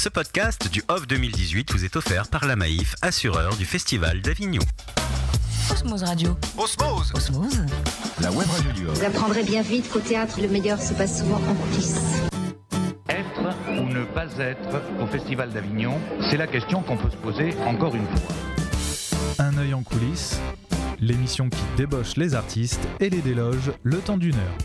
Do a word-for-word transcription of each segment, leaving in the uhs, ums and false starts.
Ce podcast du Off deux mille dix-huit vous est offert par la Maïf, assureur du Festival d'Avignon. Osmose Radio. Osmose Osmose. La web radio du Off. Vous apprendrez bien vite qu'au théâtre, le meilleur se passe souvent en coulisses. Être ou ne pas être au Festival d'Avignon, c'est la question qu'on peut se poser encore une fois. Un œil en coulisses, l'émission qui débauche les artistes et les déloge le temps d'une heure.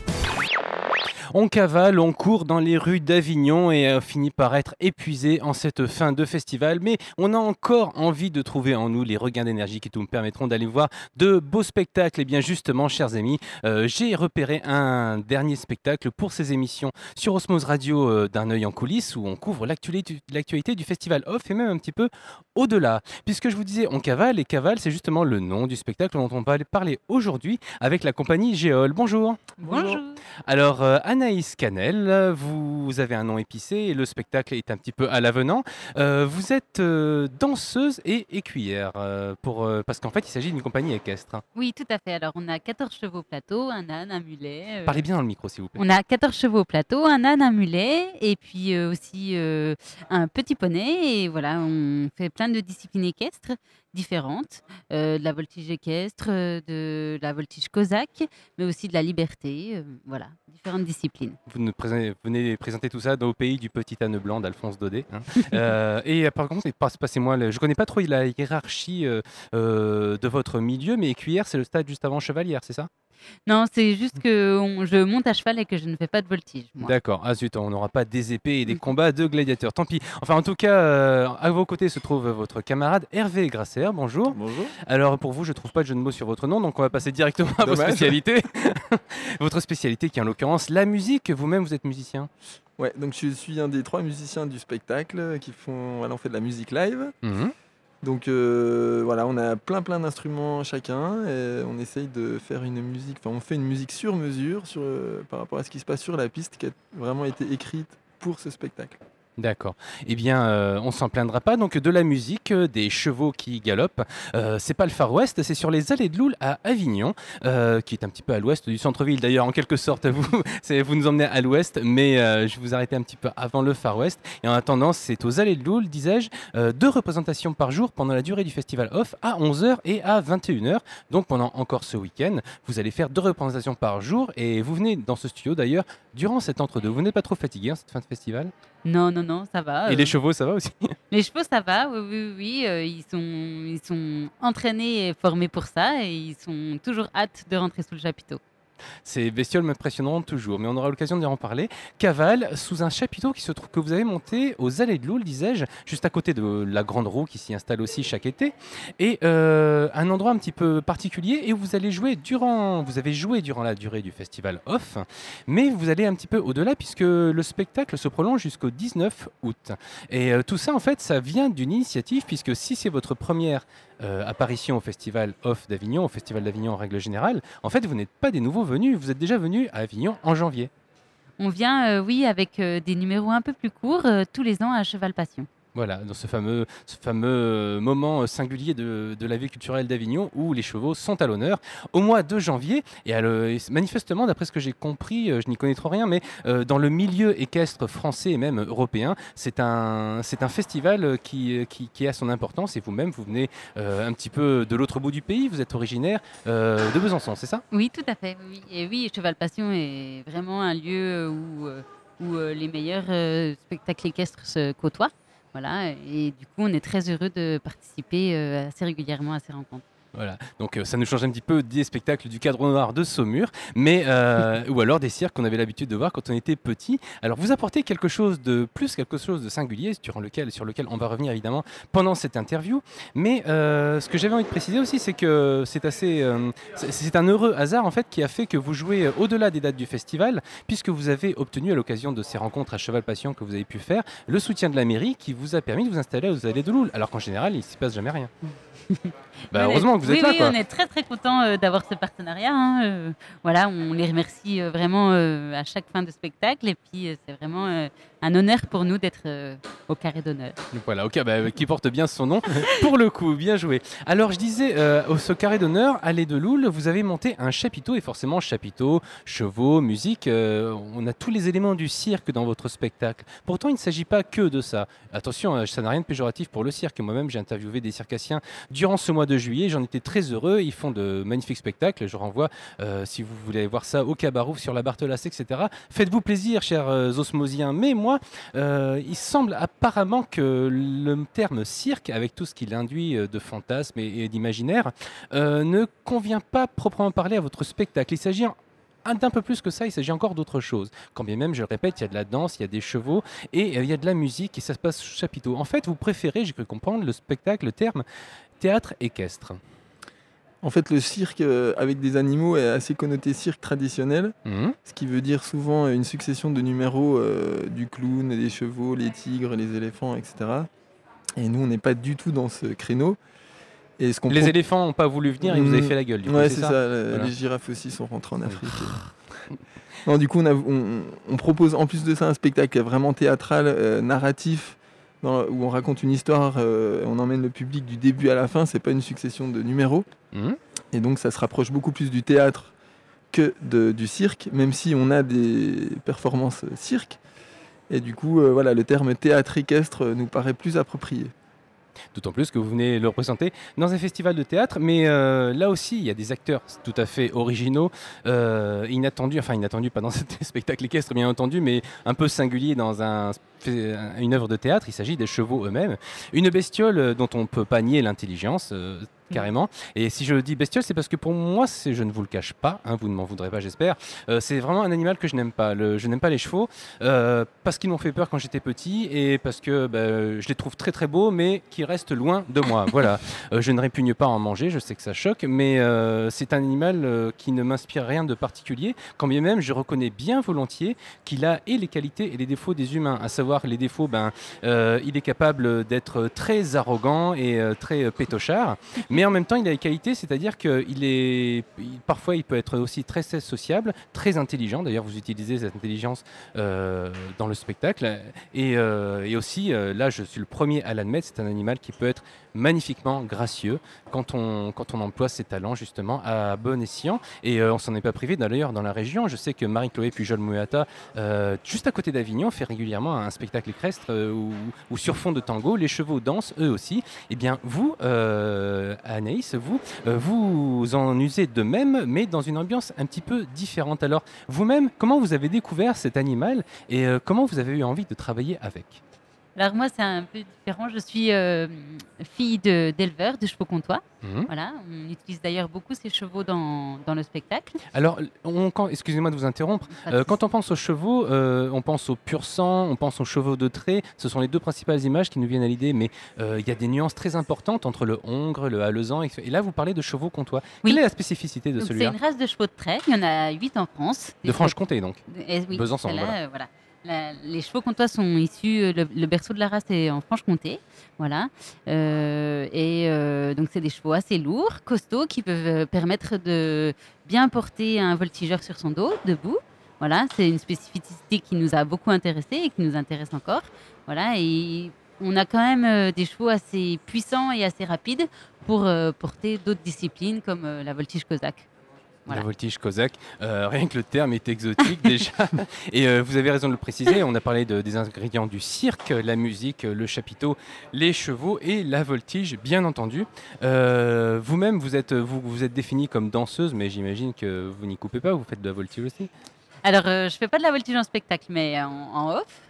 On cavale, on court dans les rues d'Avignon et euh, finit par être épuisé en cette fin de festival. Mais on a encore envie de trouver en nous les regains d'énergie qui nous permettront d'aller voir de beaux spectacles. Et bien justement, chers amis, euh, j'ai repéré un dernier spectacle pour ces émissions sur Osmose Radio euh, d'un œil en coulisses où on couvre l'actualité, l'actualité du festival Off et même un petit peu au-delà. Puisque je vous disais, on cavale et cavale, c'est justement le nom du spectacle dont on va parler aujourd'hui avec la compagnie Géol. Bonjour. Bonjour. Alors, euh, Anaïs Canel, vous avez un nom épicé et le spectacle est un petit peu à l'avenant. Euh, vous êtes euh, danseuse et écuyère, euh, pour, euh, parce qu'en fait, il s'agit d'une compagnie équestre. Oui, tout à fait. Alors, on a quatorze chevaux au plateau, un âne, un mulet. euh, Parlez bien dans le micro, s'il vous plaît. On a quatorze chevaux au plateau, un âne, un mulet, et puis euh, aussi euh, un petit poney. Et voilà, on fait plein de disciplines équestres différentes, euh, de la voltige équestre, euh, de la voltige cosaque, mais aussi de la liberté. euh, voilà, différentes disciplines. Vous nous présentez, venez présenter tout ça au pays du petit âne blanc d'Alphonse Daudet. hein. Euh, et euh, par contre, passe- passez-moi, le- je ne connais pas trop la hiérarchie euh, euh, de votre milieu, mais écuyère, c'est le stade juste avant chevalière, c'est ça? Non, c'est juste que on- je monte à cheval et que je ne fais pas de voltige, moi. D'accord. Ah zut, on n'aura pas des épées et des Mhm. combats de gladiateurs. Tant pis. Enfin, en tout cas, euh, à vos côtés se trouve votre camarade Hervé Grasser. Bonjour. Bonjour. Alors, pour vous, je ne trouve pas de jeu de mots sur votre nom, donc on va passer directement à vos Dommage. spécialités. Votre spécialité qui est en l'occurrence la musique. Vous-même, vous êtes musicien. Ouais, donc je suis un des trois musiciens du spectacle qui font. Voilà, on fait de la musique live. Mhm. Donc euh, voilà, on a plein plein d'instruments chacun et on essaye de faire une musique. Enfin, on fait une musique sur mesure sur, euh, par rapport à ce qui se passe sur la piste qui a vraiment été écrite pour ce spectacle. D'accord. Eh bien, euh, on s'en plaindra pas. Donc, de la musique, euh, des chevaux qui galopent. Euh, c'est pas le Far West, c'est sur les allées de Loul à Avignon, euh, qui est un petit peu à l'ouest du centre-ville. D'ailleurs, en quelque sorte, vous, c'est- vous nous emmenez à l'ouest, mais euh, je vais vous arrêter un petit peu avant le Far West. Et en attendant, c'est aux allées de Loul, disais-je, euh, deux représentations par jour pendant la durée du festival Off à onze heures et à vingt et une heures. Donc, pendant encore ce week-end, vous allez faire deux représentations par jour. Et vous venez dans ce studio, d'ailleurs, durant cet entre-deux. Vous n'êtes pas trop fatigué en cette fin de festival? Non, non, non, ça va. Et euh, les chevaux, ça va aussi? Les chevaux, ça va, oui, oui, oui. euh, ils, sont, ils sont entraînés et formés pour ça et ils sont toujours hâte de rentrer sous le chapiteau. Ces bestioles m'impressionnent toujours, mais on aura l'occasion d'y en parler. Cavale, sous un chapiteau qui se trouve, que vous avez monté aux allées de Loul, disais-je, juste à côté de la grande roue qui s'y installe aussi chaque été, et euh, un endroit un petit peu particulier et où vous allez jouer durant, vous avez joué durant la durée du festival Off, mais vous allez un petit peu au-delà puisque le spectacle se prolonge jusqu'au dix-neuf août. Et euh, tout ça, en fait, ça vient d'une initiative puisque si c'est votre première euh, apparition au festival Off d'Avignon, au festival d'Avignon en règle générale, en fait, vous n'êtes pas des nouveaux venus, vous êtes déjà venus à Avignon en janvier. On vient, euh, oui, avec euh, des numéros un peu plus courts, euh, tous les ans à Cheval Passion. Voilà, dans ce fameux, ce fameux euh, moment euh, singulier de, de la vie culturelle d'Avignon où les chevaux sont à l'honneur au mois de janvier. Et, à le- et manifestement, d'après ce que j'ai compris, euh, je n'y connais trop rien, mais euh, dans le milieu équestre français et même européen, c'est un, c'est un festival euh, qui, euh, qui, qui a son importance. Et vous-même, vous venez euh, un petit peu de l'autre bout du pays, vous êtes originaire euh, de Besançon, c'est ça? Oui, tout à fait. Oui. Et oui, Cheval Passion est vraiment un lieu où, euh, où euh, les meilleurs euh, spectacles équestres se côtoient. Voilà, et du coup, on est très heureux de participer euh, assez régulièrement à ces rencontres. Voilà, donc euh, ça nous change un petit peu des spectacles du Cadre Noir de Saumur, mais euh, ou alors des cirques qu'on avait l'habitude de voir quand on était petit. Alors vous apportez quelque chose de plus, quelque chose de singulier sur lequel, sur lequel on va revenir évidemment pendant cette interview. Mais euh, ce que j'avais envie de préciser aussi, c'est que c'est assez, euh, c'est c'est un heureux hasard en fait qui a fait que vous jouez euh, au-delà des dates du festival, puisque vous avez obtenu à l'occasion de ces rencontres à Cheval Passion que vous avez pu faire, le soutien de la mairie qui vous a permis de vous installer aux allées de Loul, alors qu'en général il ne s'y passe jamais rien. Bah, On est- heureusement que vous êtes oui, là, oui, quoi. on est très très content euh, d'avoir ce partenariat. hein, euh, voilà, on les remercie euh, vraiment euh, à chaque fin de spectacle et puis euh, c'est vraiment euh, un honneur pour nous d'être euh, au carré d'honneur. Voilà, ok, bah, qui porte bien son nom. Pour le coup, bien joué. Alors, je disais, euh, au ce carré d'honneur, Allée de Loul, vous avez monté un chapiteau, et forcément, chapiteau, chevaux, musique, euh, on a tous les éléments du cirque dans votre spectacle. Pourtant, il ne s'agit pas que de ça. Attention, euh, ça n'a rien de péjoratif pour le cirque. Moi-même, j'ai interviewé des circassiens durant ce mois de juillet, j'en étais très heureux. Ils font de magnifiques spectacles. Je renvoie, euh, si vous voulez voir ça, au Cabarouf, sur la Barthelasse, et cetera. Faites-vous plaisir, chers euh, osmosiens. Mais moi, euh, il semble apparemment que le terme cirque, avec tout ce qu'il induit de fantasmes et, et d'imaginaire, euh, ne convient pas proprement parler à votre spectacle. Il s'agit un- d'un peu plus que ça, il s'agit encore d'autre chose. Quand bien même, je le répète, il y a de la danse, il y a des chevaux et euh, il y a de la musique et ça se passe sous chapiteau. En fait, vous préférez, j'ai cru comprendre, le spectacle, le terme théâtre équestre. En fait, le cirque euh, avec des animaux est assez connoté cirque traditionnel, Mhm. ce qui veut dire souvent une succession de numéros euh, du clown, des chevaux, les tigres, les éléphants, et cetera. Et nous, on n'est pas du tout dans ce créneau. Et ce qu'on Les pro- éléphants n'ont pas voulu venir et vous avez fait la gueule. Du coup, Ouais, c'est c'est ça, ça. le- Voilà. Les girafes aussi sont rentrées en Afrique. Non, du coup, on, a- on- on propose en plus de ça un spectacle vraiment théâtral, euh, narratif, dans- où on raconte une histoire, euh, on emmène le public du début à la fin. C'est pas une succession de numéros. Mhm. Et donc, ça se rapproche beaucoup plus du théâtre que de- du cirque, même si on a des performances euh, cirque. Et du coup, euh, voilà, le terme théâtre équestre euh, nous paraît plus approprié. D'autant plus que vous venez le représenter dans un festival de théâtre, mais euh, là aussi il y a des acteurs tout à fait originaux, euh, inattendus, enfin inattendus pas dans ce spectacle équestre bien entendu, mais un peu singulier dans un, une œuvre de théâtre. Il s'agit des chevaux eux-mêmes, une bestiole dont on ne peut pas nier l'intelligence. Euh, carrément. Et si je dis bestiole, c'est parce que pour moi, c'est- je ne vous le cache pas, hein, vous ne m'en voudrez pas, j'espère. Euh, c'est vraiment un animal que je n'aime pas. Le- je n'aime pas les chevaux euh, parce qu'ils m'ont fait peur quand j'étais petit et parce que bah, je les trouve très très beaux, mais qui restent loin de moi. Voilà. Euh, je ne répugne pas à en manger, je sais que ça choque, mais euh, c'est un animal euh, qui ne m'inspire rien de particulier. Quand bien même, je reconnais bien volontiers qu'il a et les qualités et les défauts des humains. À savoir les défauts, ben, euh, il est capable d'être très arrogant et euh, très euh, pétochard. Mais en même temps, il a les qualités, c'est-à-dire qu'il est, il- parfois, il peut être aussi très sociable, très intelligent. D'ailleurs, vous utilisez cette intelligence euh, dans le spectacle. Et, euh, et aussi, euh, là, je suis le premier à l'admettre, c'est un animal qui peut être magnifiquement gracieux quand on, quand on emploie ses talents justement à bon escient. Et euh, on s'en est pas privé d'ailleurs dans la région. Je sais que Marie-Chloé Pujol-Mouata, euh, juste à côté d'Avignon, fait régulièrement un spectacle équestre euh, où, où sur fond de tango, les chevaux dansent eux aussi. Et bien vous, euh, Anaïs, vous, euh, vous en usez de même, mais dans une ambiance un petit peu différente. Alors vous-même, comment vous avez découvert cet animal et euh, comment vous avez eu envie de travailler avec? Alors moi, c'est un peu différent. Je suis euh, fille de- d'éleveur de chevaux comtois. Mhm. Voilà, on utilise d'ailleurs beaucoup ces chevaux dans, dans le spectacle. Alors, on- quand- excusez-moi de vous interrompre. Pas de Euh, souci. quand on pense aux chevaux, euh, on pense au pur sang, on pense aux chevaux de trait. Ce sont les deux principales images qui nous viennent à l'idée, mais euh, il y a des nuances très importantes entre le hongre, le halezan. Et et là, vous parlez de chevaux comtois. Oui. Quelle est la spécificité de Donc, c'est celui-là? une race de chevaux de trait. Il y en a huit en France. Des De Franche-Comté, donc. chevaux- Eh oui, Besançon, celle-là, voilà. euh, voilà. La- les chevaux comtois sont issus, euh, le, le berceau de la race est en Franche-Comté, voilà. Euh, et euh, donc c'est des chevaux assez lourds, costauds, qui peuvent euh, permettre de bien porter un voltigeur sur son dos, debout. Voilà, c'est une spécificité qui nous a beaucoup intéressés et qui nous intéresse encore. Voilà, et on a quand même euh, des chevaux assez puissants et assez rapides pour euh, porter d'autres disciplines comme euh, la voltige cosaque. Voilà. La voltige cosaque, euh, rien que le terme est exotique déjà. Et euh, vous avez raison de le préciser, on a parlé de- des ingrédients du cirque, la musique, le chapiteau, les chevaux et la voltige, bien entendu. Euh, vous-même, vous êtes, vous, vous êtes définie comme danseuse, mais j'imagine que vous n'y coupez pas, vous faites de la voltige aussi. Alors, euh, je fais pas de la voltige en spectacle, mais en, en off.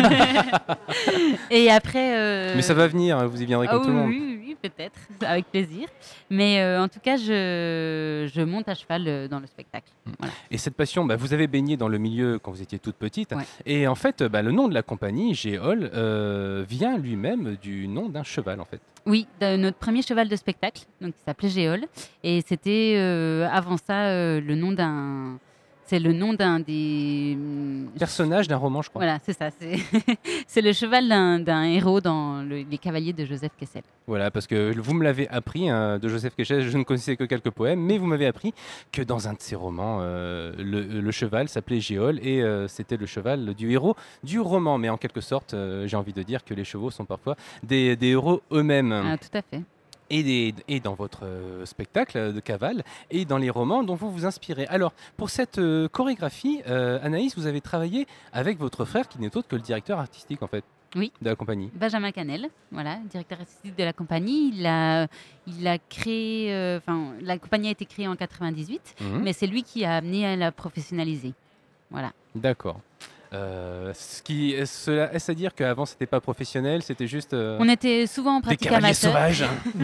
Et après. euh, Mais ça va venir, hein, vous y viendrez ah comme oui, tout le monde. oui, oui, oui, peut-être, avec plaisir. Mais euh, en tout cas, je, je monte à cheval euh, dans le spectacle. Voilà. Et cette passion, bah, vous avez baigné dans le milieu quand vous étiez toute petite. Ouais. Et en fait, bah, le nom de la compagnie, Géol, euh, vient lui-même du nom d'un cheval, en fait. Oui, de- notre premier cheval de spectacle, donc qui s'appelait Géol. Et c'était euh, avant ça euh, le nom d'un c'est le nom d'un des hum, Personnage d'un roman, je crois. voilà, c'est ça. C'est c'est le cheval d'un d'un héros dans le- Les Cavaliers de Joseph Kessel. Voilà, parce que vous me l'avez appris, hein, de Joseph Kessel, je ne connaissais que quelques poèmes, mais vous m'avez appris que dans un de ses romans, euh, le, le cheval s'appelait Géol et euh, c'était le cheval du héros du roman. Mais en quelque sorte, euh, j'ai envie de dire que les chevaux sont parfois des, des héros eux-mêmes. Ah, tout à fait. Et, des- et dans votre euh, spectacle de cavale et dans les romans dont vous vous inspirez. Alors, pour cette euh, chorégraphie, euh, Anaïs, vous avez travaillé avec votre frère qui n'est autre que le directeur artistique en fait Oui. de la compagnie. Benjamin Canel, voilà, directeur artistique de la compagnie. Il a, il a créé, euh, enfin, la compagnie a été créée en quatre-vingt-dix-huit, Mhm. mais c'est lui qui a amené à la professionnaliser. Voilà. D'accord. Euh, ce qui, cela, est-ce à dire qu'avant c'était pas professionnel, c'était juste euh, On était souvent en des pratique cavaliers amateur. sauvages.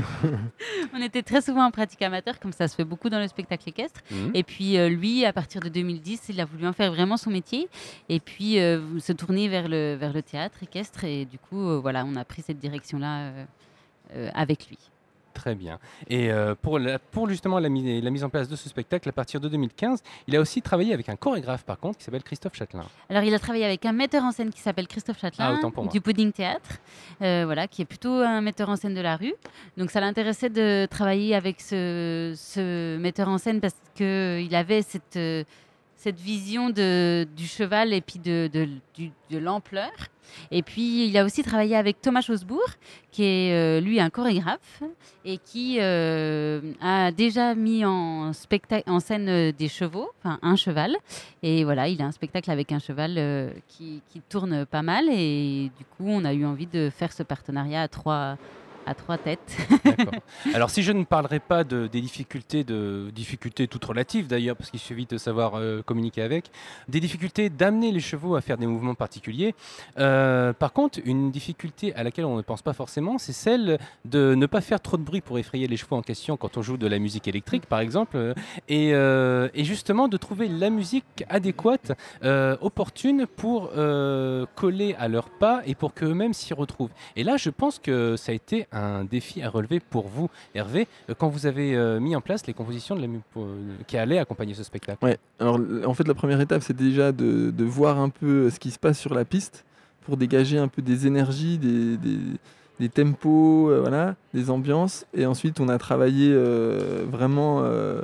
On était très souvent en pratique amateur, comme ça se fait beaucoup dans le spectacle équestre. Mhm. Et puis euh, lui, à partir de deux mille dix, il a voulu en faire vraiment son métier et puis euh, se tourner vers le, vers le théâtre équestre. Et du coup, euh, voilà, on a pris cette direction-là euh, euh, avec lui. Très bien. Et euh, pour, la- pour justement la, mi- la mise en place de ce spectacle, à partir de deux mille quinze, il a aussi travaillé avec un chorégraphe, par contre, qui s'appelle Christophe Châtelain. Alors, il a travaillé avec un metteur en scène qui s'appelle Christophe Ah, Châtelain, autant pour moi. du Pudding Théâtre, euh, voilà, qui est plutôt un metteur en scène de la rue. Donc, ça l'intéressait de travailler avec ce, ce metteur en scène parce qu'il avait cette, euh, cette vision de, du cheval et puis de, de, du- de l'ampleur. Et puis, il a aussi travaillé avec Thomas Chosebourg, qui est euh, lui un chorégraphe et qui euh, a déjà mis en, spectacle, en scène euh, des chevaux, enfin un cheval. Et voilà, il a un spectacle avec un cheval euh, qui, qui tourne pas mal. Et du coup, on a eu envie de faire ce partenariat à trois, à trois têtes. D'accord. Alors, si je ne parlerai pas de, des difficultés, de difficultés toutes relatives d'ailleurs, parce qu'il suffit de savoir euh, communiquer avec, des difficultés d'amener les chevaux à faire des mouvements particuliers. Euh, par contre, une difficulté à laquelle on ne pense pas forcément, c'est celle de ne pas faire trop de bruit pour effrayer les chevaux en question quand on joue de la musique électrique, par exemple, euh, et, euh, et justement de trouver la musique adéquate, euh, opportune pour euh, coller à leurs pas et pour qu'eux-mêmes s'y retrouvent. Et là, je pense que ça a été un défi à relever pour vous, Hervé, euh, quand vous avez euh, mis en place les compositions de la mu- pour- euh, qui allaient accompagner ce spectacle. Ouais, alors l- en fait la première étape c'est déjà de, de voir un peu ce qui se passe sur la piste pour dégager un peu des énergies, des, des, des tempos, euh, voilà, des ambiances. Et ensuite on a travaillé euh, vraiment euh,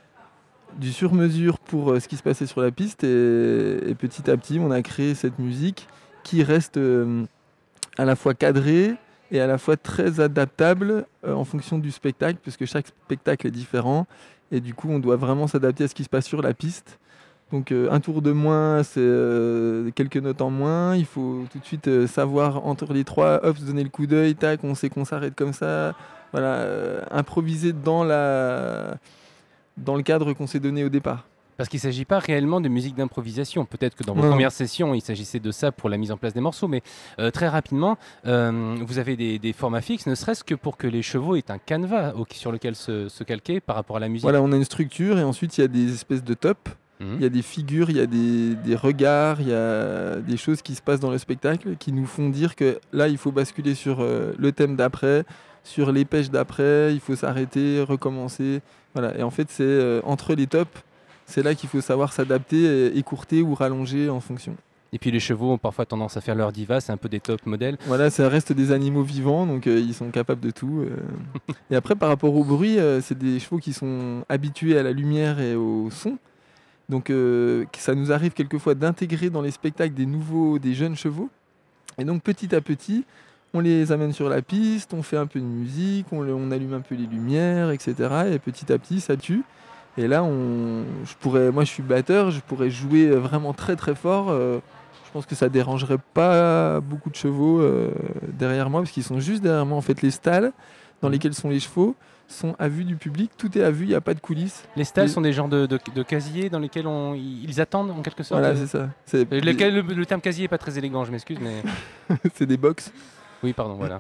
du sur-mesure pour euh, ce qui se passait sur la piste et, et petit à petit on a créé cette musique qui reste euh, à la fois cadrée et à la fois très adaptable euh, en fonction du spectacle, puisque chaque spectacle est différent. Et du coup, on doit vraiment s'adapter à ce qui se passe sur la piste. Donc euh, un tour de moins, c'est euh, quelques notes en moins. Il faut tout de suite euh, savoir entre les trois, hop, se donner le coup d'œil, tac, on sait qu'on s'arrête comme ça. Voilà, euh, improviser dans, la... dans le cadre qu'on s'est donné au départ. Parce qu'il ne s'agit pas réellement de musique d'improvisation. Peut-être que dans vos Non. premières sessions, il s'agissait de ça pour la mise en place des morceaux, mais euh, très rapidement, euh, vous avez des, des formats fixes, ne serait-ce que pour que les chevaux aient un canevas au- sur lequel se, se calquer par rapport à la musique. Voilà, on a une structure et ensuite il y a des espèces de tops. Mhm. Il y a des figures, il y a des, des regards, il y a des choses qui se passent dans le spectacle qui nous font dire que là, il faut basculer sur euh, le thème d'après, sur les pêches d'après, il faut s'arrêter, recommencer. Voilà. Et en fait, c'est euh, entre les tops, c'est là qu'il faut savoir s'adapter, et écourter ou rallonger en fonction. Et puis les chevaux ont parfois tendance à faire leur diva, c'est un peu des top modèles. Voilà, ça reste des animaux vivants, donc euh, ils sont capables de tout. euh. Et après, par rapport au bruit, euh, c'est des chevaux qui sont habitués à la lumière et au son. Donc euh, ça nous arrive quelquefois d'intégrer dans les spectacles des nouveaux, des jeunes chevaux. Et donc petit à petit, on les amène sur la piste, on fait un peu de musique, on, le- on allume un peu les lumières, et cetera. Et petit à petit, ça tue. Et là, on, je pourrais, moi je suis batteur, je pourrais jouer vraiment très très fort. euh, je pense que ça dérangerait pas beaucoup de chevaux euh, derrière moi, parce qu'ils sont juste derrière moi. En fait, les stalles dans lesquelles sont les chevaux sont à vue du public, tout est à vue, il n'y a pas de coulisses. Les stalles Et- sont des genres de, de, de casiers dans lesquels on, ils attendent en quelque sorte. Voilà, euh, c'est ça. C'est euh, lequel- le, le terme casier n'est pas très élégant, je m'excuse, mais c'est des box. oui, pardon, voilà.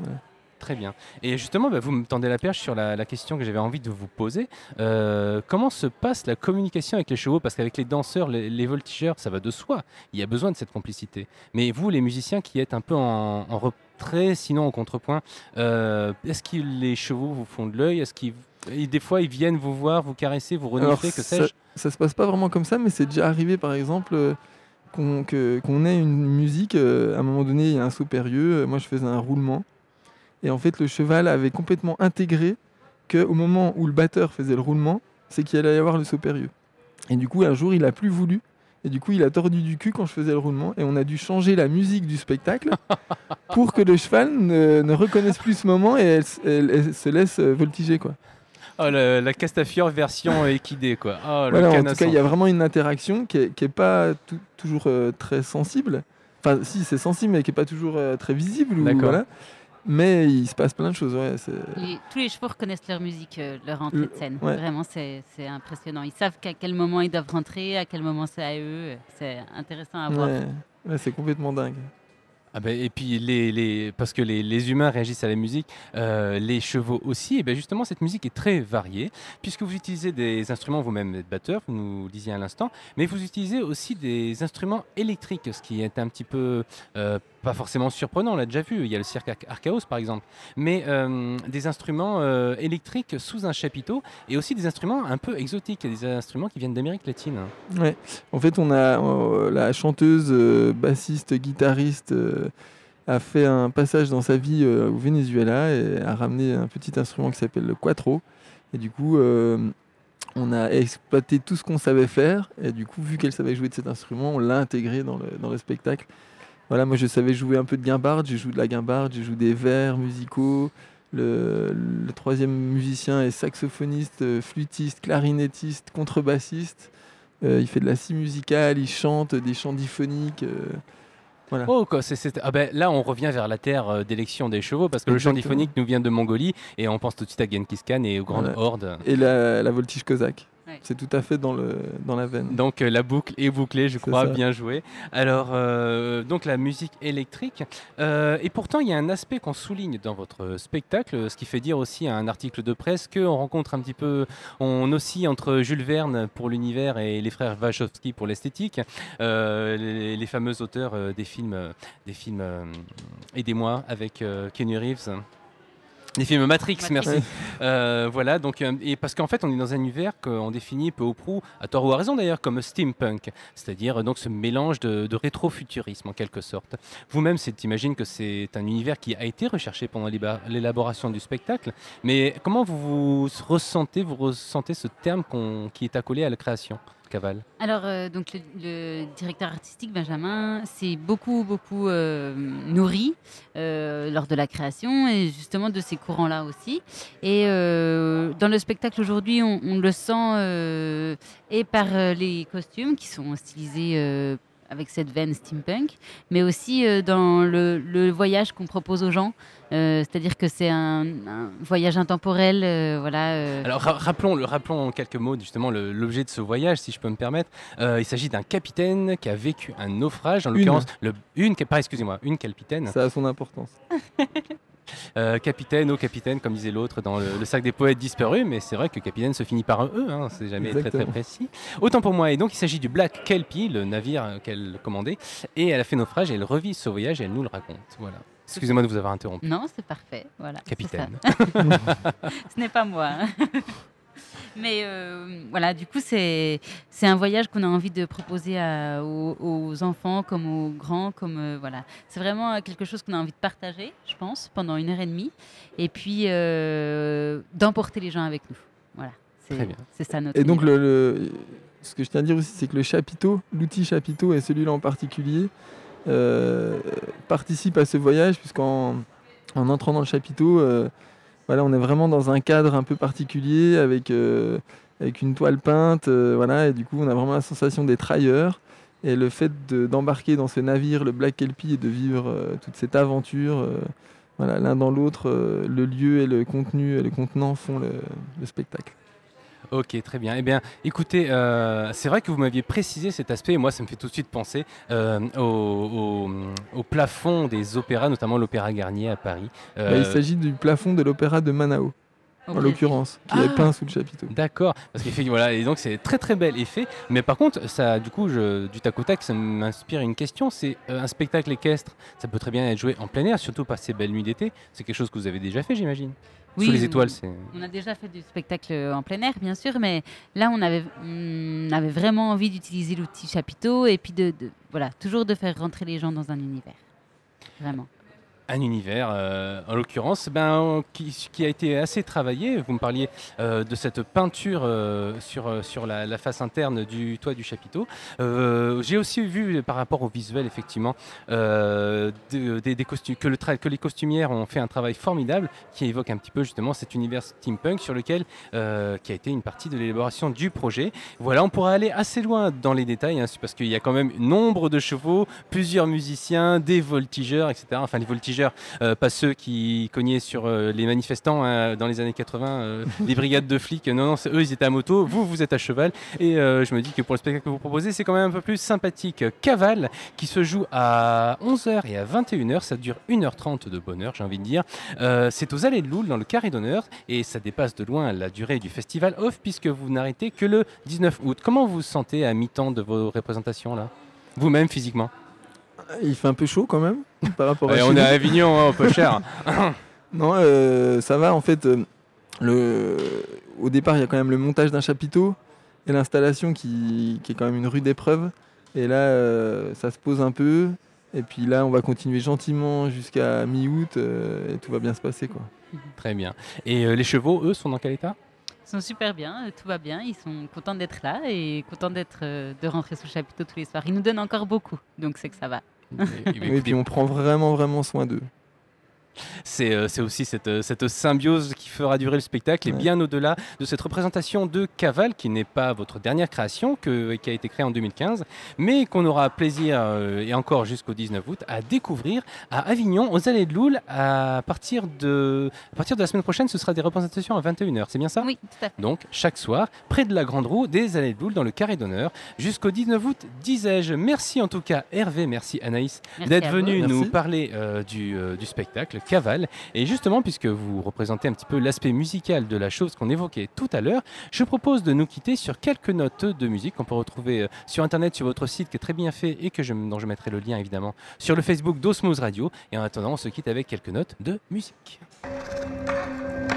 Très bien. Et justement, bah, vous me tendez la perche sur la, la question que j'avais envie de vous poser. Euh, comment se passe la communication avec les chevaux? Parce qu'avec les danseurs, les, les voltigeurs, ça va de soi. Il y a besoin de cette complicité. Mais vous, les musiciens qui êtes un peu en, en retrait, sinon en contrepoint, euh, est-ce que les chevaux vous font de l'œil? Est-ce qu'ils Et des fois, ils viennent vous voir, vous caresser, vous Alors, renifler, que ça, sais-je. ça se passe pas vraiment comme ça, mais c'est déjà arrivé par exemple euh, qu'on que- qu'on ait une musique, euh, à un moment donné il y a un saut périlleux, euh, moi je faisais un roulement, et en fait le cheval avait complètement intégré qu'au moment où le batteur faisait le roulement, c'est qu'il allait y avoir le saut périlleux. Et du coup un jour il a plus voulu, et du coup il a tordu du cul quand je faisais le roulement, et on a dû changer la musique du spectacle pour que le cheval ne, ne reconnaisse plus ce moment, et elle, s- elle- elle se laisse euh, voltiger quoi. Oh, la, la Castafiore version équidée, quoi. Oh, le Voilà, en tout canasson. cas, il y a vraiment une interaction qui n'est qui est pas tou- toujours euh, très sensible. Enfin, si, c'est sensible, mais qui n'est pas toujours euh, très visible. Ou, D'accord. voilà. Mais il se passe plein de choses. Ouais, c'est- Les- tous les chevaux reconnaissent leur musique, euh, leur entrée de scène. ouais. Vraiment, c'est c'est impressionnant. Ils savent qu'à quel moment ils doivent rentrer, à quel moment c'est à eux. C'est intéressant à voir. ouais, ouais, c'est complètement dingue. Ah ben, et puis, les, les, parce que les, les humains réagissent à la musique, euh, les chevaux aussi, et ben justement, cette musique est très variée, puisque vous utilisez des instruments, vous-même êtes batteur, vous nous le disiez à l'instant, mais vous utilisez aussi des instruments électriques, ce qui est un petit peu, euh, pas forcément surprenant, on l'a déjà vu, il y a le cirque Ar- Archaos par exemple, mais euh, des instruments euh, électriques sous un chapiteau, et aussi des instruments un peu exotiques, des instruments qui viennent d'Amérique latine. Ouais. En fait, on a euh, la chanteuse, euh, bassiste, guitariste euh, a fait un passage dans sa vie euh, au Venezuela et a ramené un petit instrument qui s'appelle le quattro. Et du coup, euh, on a exploité tout ce qu'on savait faire. Et du coup, vu qu'elle savait jouer de cet instrument, on l'a intégré dans le, dans le spectacle. Voilà, moi je savais jouer un peu de guimbarde, je joue de la guimbarde, je joue des vers musicaux. Le, le troisième musicien est saxophoniste, euh, flûtiste, clarinettiste, contrebassiste. Euh, il fait de la scie musicale, il chante des chants diphoniques. euh, voilà. Oh, quoi, c'est, c'est- ah ben, là, on revient vers la terre euh, d'élection des chevaux, parce que le chant Exactement. diphonique nous vient de Mongolie, et on pense tout de suite à Genghis Khan et aux grandes Voilà. hordes. Et la, la voltige cosaque. Ouais. C'est tout à fait dans, le, dans la veine. Donc euh, la boucle est bouclée, je C'est crois, ça. bien joué. Alors, euh, donc la musique électrique. Euh, et pourtant, il y a un aspect qu'on souligne dans votre spectacle, ce qui fait dire aussi à un article de presse qu'on rencontre un petit peu, on oscille entre Jules Verne pour l'univers et les frères Wachowski pour l'esthétique, euh, les, les fameux auteurs euh, des films, euh, des films euh, Aidez-moi avec euh, Keanu Reeves. Les films Matrix, Matrix. merci. Ouais. Euh, voilà, donc, euh, et parce qu'en fait, on est dans un univers qu'on définit peu ou prou, à tort ou à raison d'ailleurs, comme steampunk, c'est-à-dire euh, donc ce mélange de, de rétrofuturisme en quelque sorte. Vous-même, c'est, t'imagines que c'est un univers qui a été recherché pendant l'éba- l'élaboration du spectacle, mais comment vous vous ressentez, vous ressentez ce terme qu'on- qui est accolé à la création, Caval? Alors, euh, donc le, le directeur artistique Benjamin s'est beaucoup, beaucoup euh, nourri euh, lors de la création et justement de ces courants-là aussi. Et euh, dans le spectacle aujourd'hui, on, on le sent euh, et par euh, les costumes qui sont stylisés euh, avec cette veine steampunk, mais aussi euh, dans le, le voyage qu'on propose aux gens. Euh, c'est-à-dire que c'est un, un voyage intemporel, euh, voilà. euh, Alors ra- rappelons, le, rappelons en quelques mots justement le- l'objet de ce voyage, si je peux me permettre. Euh, il s'agit d'un capitaine qui a vécu un naufrage, en Une. l'occurrence le, une, pas excusez-moi, une capitaine. Ça a son importance. Euh, capitaine, au capitaine, comme disait l'autre dans le, le sac des poètes disparus, mais c'est vrai que capitaine se finit par un E, hein, c'est jamais très très Exactement. précis. Autant pour moi, et donc il s'agit du Black Kelpie, le navire euh, qu'elle commandait, et elle a fait naufrage, et elle revit ce voyage et elle nous le raconte. Voilà. Excusez-moi de vous avoir interrompu. Non, c'est parfait. Voilà, c'est Capitaine. ça. Ce n'est pas moi. hein. Mais euh, voilà, du coup, c'est c'est un voyage qu'on a envie de proposer à- aux, aux enfants comme aux grands. Comme, euh, voilà. C'est vraiment quelque chose qu'on a envie de partager, je pense, pendant une heure et demie. Et puis, euh, d'emporter les gens avec nous. Voilà. C'est Très bien. c'est ça notre Et donc, univers. le, le- ce que je tiens à dire aussi, c'est que le chapiteau, l'outil chapiteau, et celui-là en particulier, euh, participe à ce voyage, puisqu'en en entrant dans le chapiteau, euh, voilà, on est vraiment dans un cadre un peu particulier, avec, euh, avec une toile peinte, euh, voilà, et du coup, on a vraiment la sensation d'être ailleurs. Et le fait de- d'embarquer dans ce navire, le Black Kelpie, et de vivre euh, toute cette aventure, euh, voilà, l'un dans l'autre, euh, le lieu et le contenu, et le contenant font le, le spectacle. Ok, très bien. Eh bien, écoutez, euh, c'est vrai que vous m'aviez précisé cet aspect, et moi, ça me fait tout de suite penser euh, au, au- au plafond des opéras, notamment l'Opéra Garnier à Paris. Bah, Euh, il s'agit du plafond de l'opéra de Manao. au en Brésil. l'occurrence, qui Ah. est peint sous le chapiteau. D'accord, parce qu'effectivement, voilà, et donc c'est très très bel effet. Mais par contre, ça, du coup, je, du tac au tac, ça m'inspire une question. C'est euh, un spectacle équestre, ça peut très bien être joué en plein air, surtout par ces belles nuits d'été. C'est quelque chose que vous avez déjà fait, j'imagine. Oui, Sous les on- étoiles, c'est. On a déjà fait du spectacle en plein air, bien sûr, mais là, on avait, on avait vraiment envie d'utiliser l'outil chapiteau et puis de, de- voilà, toujours de faire rentrer les gens dans un univers. Vraiment. Un univers, euh, en l'occurrence, ben, qui, qui a été assez travaillé. Vous me parliez euh, de cette peinture euh, sur, euh, sur la, la face interne du toit du chapiteau. Euh, J'ai aussi vu, par rapport au visuel, effectivement, euh, de- des, des costumes, que, le tra- que les costumières ont fait un travail formidable qui évoque un petit peu justement cet univers steampunk sur lequel euh, qui a été une partie de l'élaboration du projet. Voilà, on pourra aller assez loin dans les détails, hein, parce qu'il y a quand même nombre de chevaux, plusieurs musiciens, des voltigeurs, et cetera. Enfin, les voltigeurs, euh, pas ceux qui cognaient sur euh, les manifestants hein, dans les années quatre-vingts, euh, les brigades de flics. Non, non, c'est- eux, ils étaient à moto, vous, vous êtes à cheval. Et euh, je me dis que pour le spectacle que vous proposez, c'est quand même un peu plus sympathique. Cavale, qui se joue à onze heures et à vingt et une heures, ça dure une heure trente de bonheur, j'ai envie de dire. Euh, c'est aux Allées de Loul, dans le Carré d'honneur, et ça dépasse de loin la durée du festival off, puisque vous n'arrêtez que le dix-neuf août. Comment vous vous sentez à mi-temps de vos représentations, là, vous-même, physiquement? Il fait un peu chaud quand même par rapport à Ouais, chez on est nous. à Avignon, hein, un peu cher. Non, euh, ça va en fait. euh, le... Au départ, il y a quand même le montage d'un chapiteau et l'installation qui... qui est quand même une rude épreuve. Et là, euh, ça se pose un peu. Et puis là, on va continuer gentiment jusqu'à mi-août euh, et tout va bien se passer, quoi. Très bien. Et euh, les chevaux, eux, sont dans quel état? Ils sont super bien, euh, tout va bien, ils sont contents d'être là et contents d'être, euh, de rentrer sous le chapiteau tous les soirs. Ils nous donnent encore beaucoup, donc c'est que ça va. Et- et- Oui, et puis écoutez, on prend vraiment, vraiment soin d'eux. C'est euh, c'est aussi cette, euh, cette symbiose qui fera durer le spectacle et Ouais. bien au-delà de cette représentation de Cavale qui n'est pas votre dernière création, que, qui a été créée en deux mille quinze, mais qu'on aura plaisir, euh, et encore jusqu'au dix-neuf août, à découvrir à Avignon, aux Allées de Loul, à partir de, à partir de la semaine prochaine. Ce sera des représentations à vingt et une heures, c'est bien ça? Oui, tout à fait. Donc, chaque soir, près de la Grande Roue des Allées de Loul, dans le Carré d'honneur, jusqu'au dix-neuf août, disais-je. Merci en tout cas, Hervé, merci Anaïs, Merci d'être à vous. venu Merci. nous parler euh, du, euh, du spectacle Cavale. Et justement, puisque vous représentez un petit peu l'aspect musical de la chose qu'on évoquait tout à l'heure, je propose de nous quitter sur quelques notes de musique qu'on peut retrouver euh, sur Internet, sur votre site qui est très bien fait et que je, dont je mettrai le lien évidemment sur le Facebook d'Osmose Radio. Et en attendant, on se quitte avec quelques notes de musique.